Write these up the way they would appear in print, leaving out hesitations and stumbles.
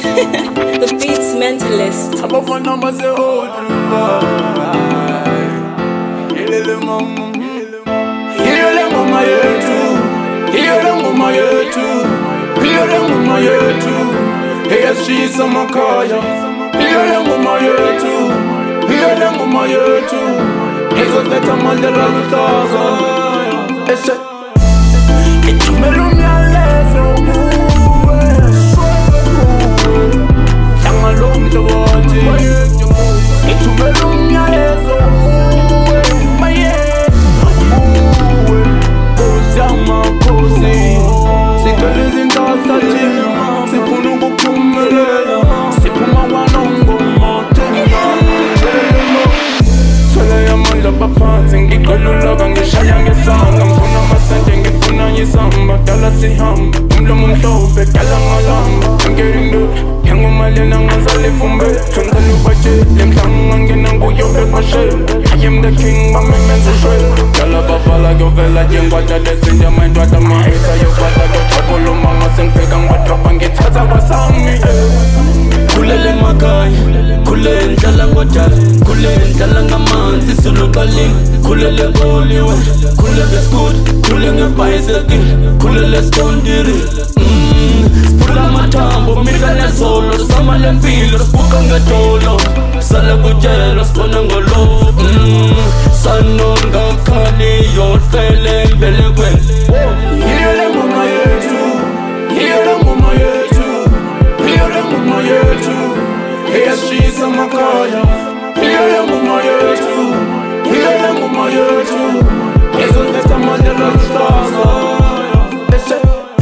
The Beats Mentalist. Above numbers say hold Heal them on my head too. Heal them on my head too. Heal them on my head too. Hey, she's on my car. Heal them on my head too. Heal them on my head too. He's a better man than all the stars. It's a ngikholuleka ngishaya ngesanga ngifuna amasente ngifuna yisamba dala sihamba umlomo mhlophe dala ngalamba I'm getting the yangomalena ngazalifumbe ngicela ubajele mhlanga ngena kuyo bekwashela I am the king bamemenza shwela dala bavala kuyovela njengwada lezinja mindwada maheta yokwada kojakuluma ngasengifika ngibadrapa ngithatha kwasami khulele emakhaya khulele ndlala ngodala khulele ndlala ngamanzi suluqalile khulele boliwe khulele scoot khulele ngebhayisekile khulele stondiri sipula amathambo mihla nezolo sama lempilo sibuka ngedolo sale kutshela sibona ngolo sanongakhaliyo hlele mbelekweni Heal them on my head too. Heal them on my head too. Heal them on my head too. Hey, she's on my car. Heal them on my head too. Heal them on my head too. He's a better man than all the stars. It's a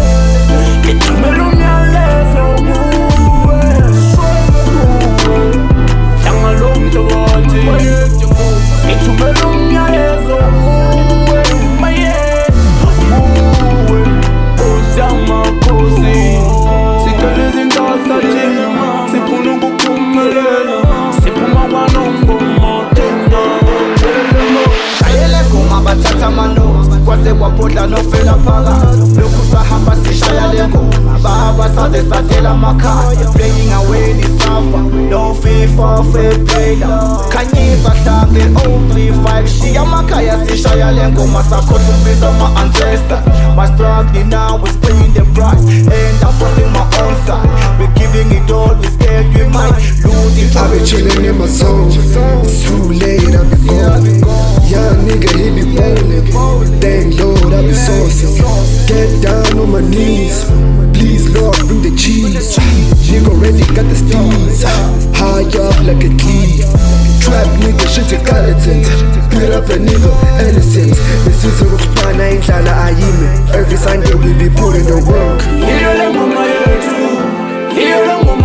kwase kwaphodla nofela phakathi lokhu sahamba sishaya lengoma baba saze sadela amakhaya playing away nisafa no FIFA fair player khanyisa hlange 035 shiya amakhaya sishaya lengoma sakhohle umbizo ama ancestors my struggle now is paying the price and I'm putting my own side we're giving it all we scared we might lose it I've been chilling in my zone it's too late I've been gone young nigga he be bowling thank Lord I've been saucing get down on my knees please Lord bring the cheese nigga already got the steez high up like a key trap nigga shit your skeleton beat up a nigga innocent this is a rockspana indlala ayime every Sunday we be putting the work Heal them on my head too. Heal them on